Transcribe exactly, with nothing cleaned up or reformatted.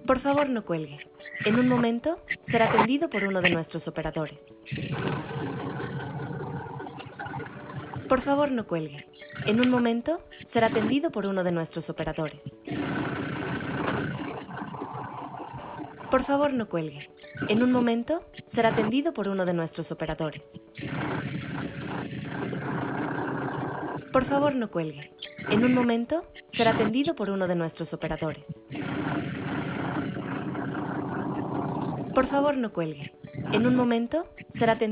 Por favor, no cuelgue. En un momento será atendido por uno de nuestros operadores. Por favor, no cuelgue. En un momento será atendido por uno de nuestros operadores. Por favor, no cuelgue. En un momento será atendido por uno de nuestros operadores. Por favor, no cuelgue. En un momento será atendido por uno de nuestros operadores. Por favor, no cuelgue. En un momento será atendido